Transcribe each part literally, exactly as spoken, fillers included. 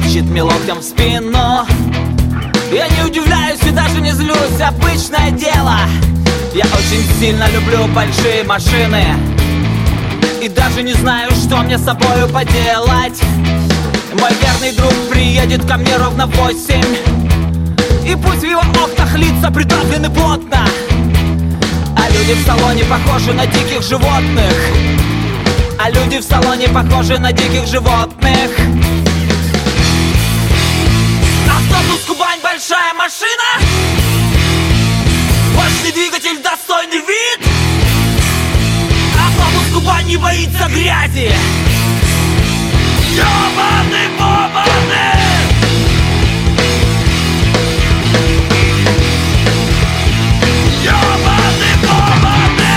тычет мне локтем в спину. Я не удивляюсь и даже не злюсь, обычное дело. Я очень сильно люблю большие машины и даже не знаю, что мне с собою поделать. Мой верный друг приедет ко мне ровно в восемь, и пусть в его окнах лица придавлены плотно, а люди в салоне похожи на диких животных. А люди в салоне похожи на диких животных. Автобус Кубань, большая машина, мощный двигатель, достойный вид. Автобус Кубань не боится грязи. Ёбаный бобаны! Ёбаный бобаны!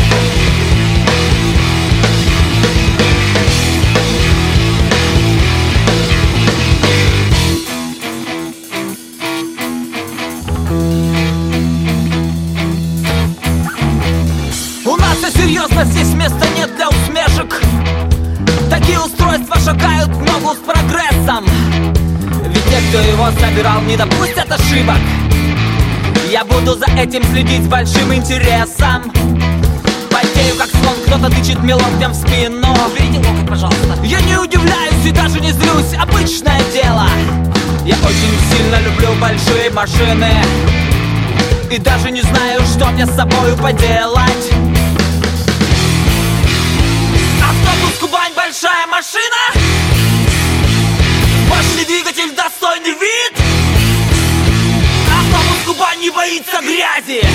У нас все серьезно, здесь места нет для усмешек. Такие устройства шагают в ногу с прогрессом. Ведь те, кто его собирал, не допустят ошибок. Я буду за этим следить с большим интересом. Потею как слон, кто-то тычет мне локтем в спину. Уберите локоть, пожалуйста. Я не удивляюсь и даже не злюсь, обычное дело. Я очень сильно люблю большие машины и даже не знаю, что мне с собою поделать. Автобус Кубань, большая машина, мощный двигатель, достойный вид. Автобус Кубань не боится грязи.